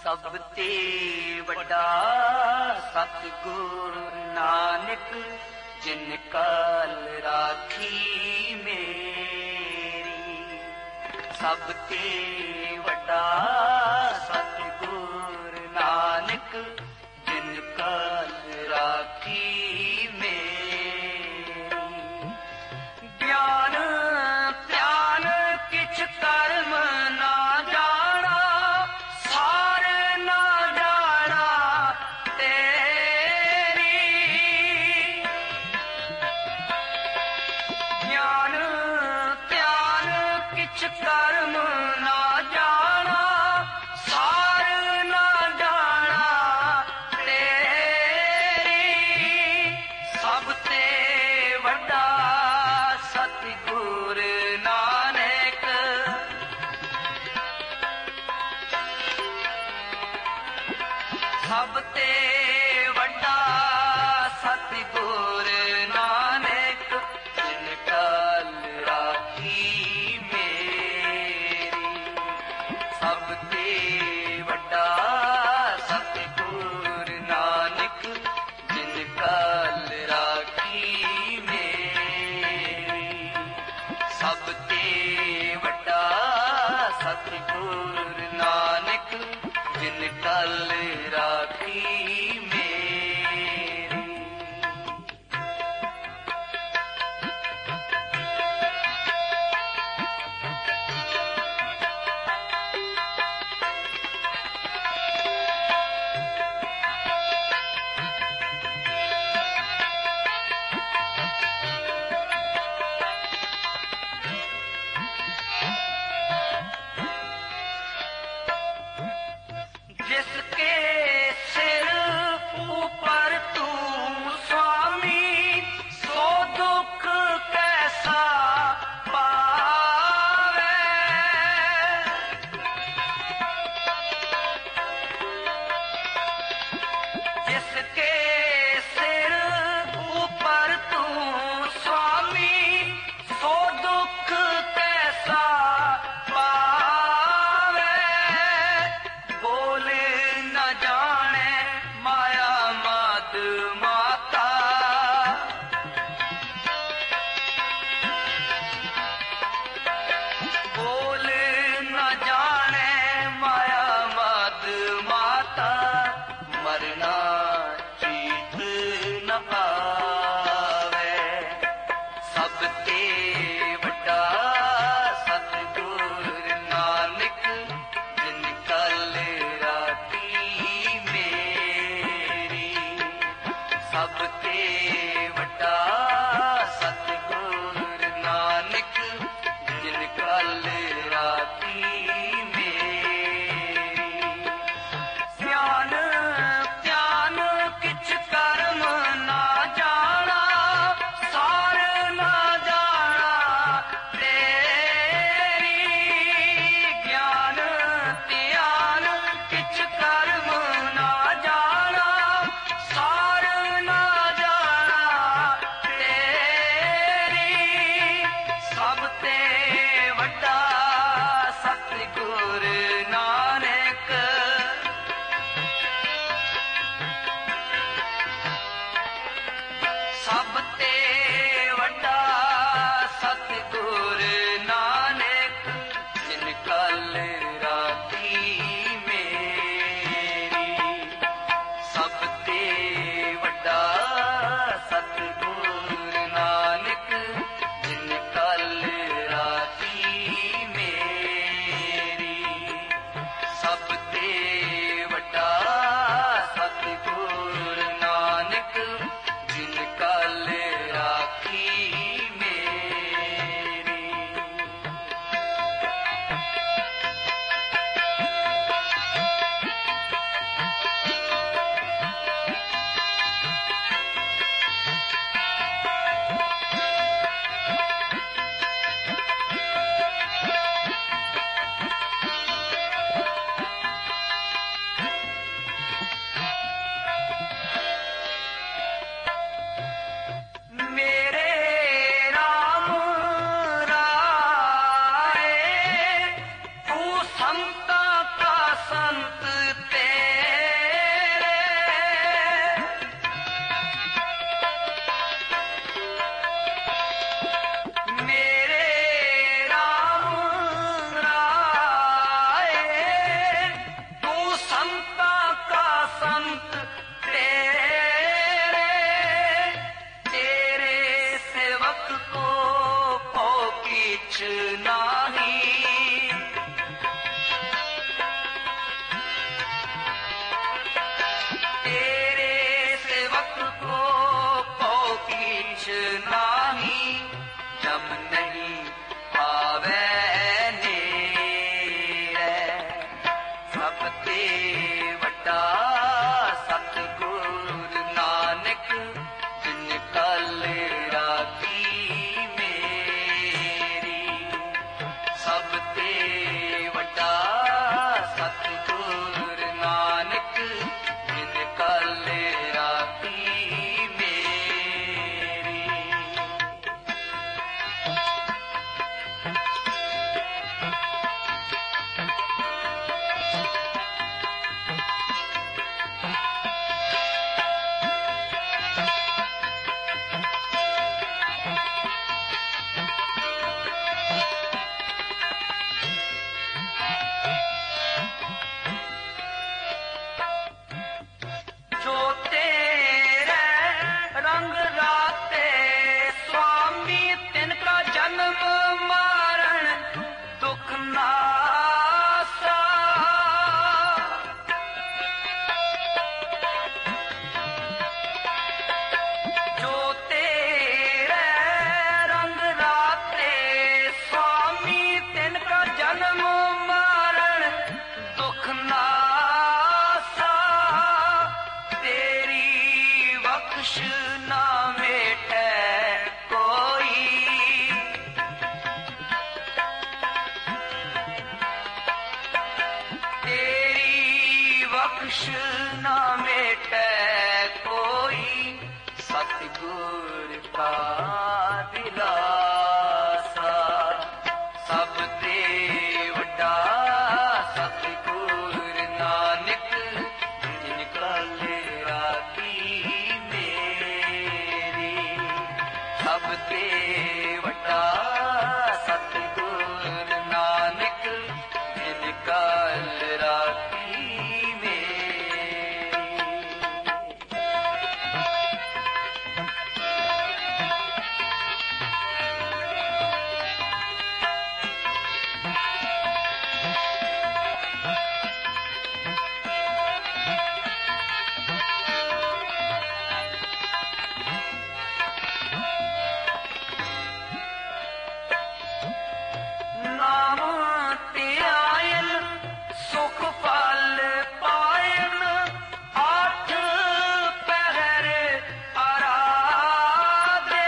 ਸਭ ਤੇ ਵੱਡਾ ਸਤਿਗੁਰ ਨਾਨਕ, ਜਿਨ ਕਲ ਰਾਖੀ ਮੇਰੀ। ਸਭ ਤੇ ਵੱਡਾ ਸਤਿਗੁਰ ਨਾਨਕ, ਜਿਨ ਕਲ ਰਾਖੀ ਮੇਰੀ। ਗਿਆਨ ਧਿਆਨ ਕਿਛ ਕਰਮ ਨਾ ਜਾਣਾ, ਸਾਰੇ ਨਾ ਜਾਣਾ ਤੇਰੀ। ਗਿਆਨ ਧਿਆਨ ਕਿਛ ਕਰਮ ਨਾ ਜਾਣਾ, ਸਾਰੇ ਨਾ ਜਾਣਾ ਤੇਰੀ। ਸਭ ਤੇ ਵੱਡਾ ਸਤਿਗੁਰ ਨਾਨਕ, ਸਭ ਤੇ ਵੱਡਾ ਸਤਿਗੁਰ ਨਾਨਕ, ਜਿਨ ਕਲ ਰਾਖੀ ਮੇਰੀ। ਸਭ ਤੇ ਵੱਡਾ ਸਤਿਗੁਰ ਨਾਨਕ, ਜਿਨ ਕਲ ਰਾਖੀ ਮੇਰੀ। ਸਭ ਤੇ ਵੱਡਾ ਸਤਿਗੁਰ ਨਾਨਕ, ਜਿਨ ਕਲ ਰਾਖੀ नाही। तेरे सेवक को कीच नाही, जब नहीं आवे नेड़े। सब ते वड्डा सतगुर नानक, जिन कल राखी मेरी। सब ते वड्डा सतगुर नानक, जिन कल राखी मेरी। जो तेरे रंग राते स्वामी, तिनका जन्म मारण दुख नासा। जो तेरे रंग राते स्वामी, तिनका जन्म मारण दुख नासा। तेरी बख्श ना मेटे कोई, तेरी बख्श ना मेटे कोई। सतगुर का दिलासा, सब ते वड्डा सतगुर नानक, जिन कल राखी मेरी। सब ते वड्डा सतगुर नानक, जिन कल राखी मेरी। नाम ते आयन सुख फल पायन, आठ पहर आराधे।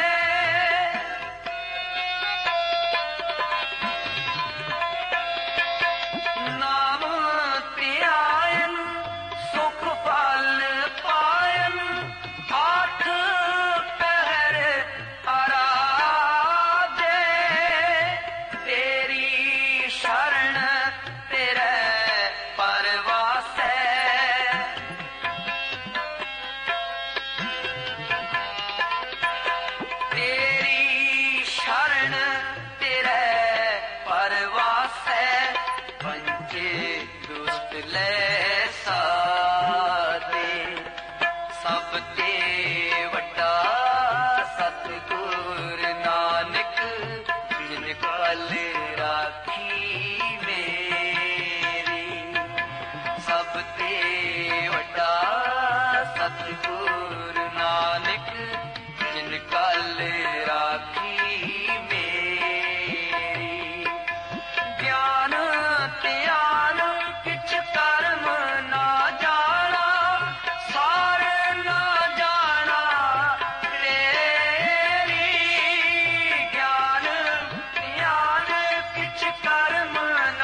नाम ते आयन सुख फल पायन, आठ पहर आराधे। तेरी शरण तेरे परवासै, तेरी शरण तेरे परवासै। पंजे दुष्ट ले साधे, सब ते वड्डा सतगुर नानक, जिन कल राखी मेरी। सब ते वड्डा सतगुर नानक, जिन कल राखी मेरी। ज्ञान ध्यान किछ कर्म ना जाना, सार ना जाना तेरी। ज्ञान ध्यान किछ कर्म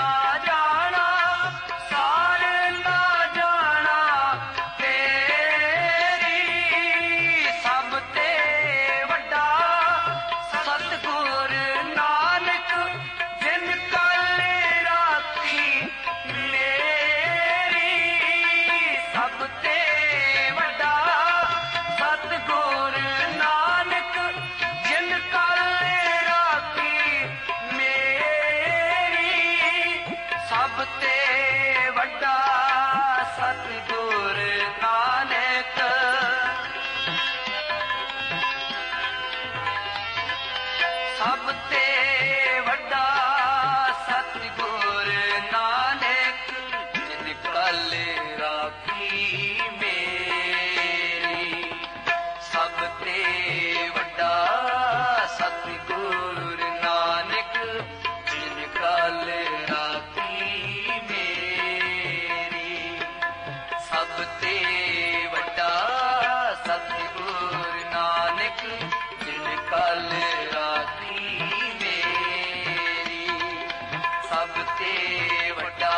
ਸਭ ਤੇ ਵੱਡਾ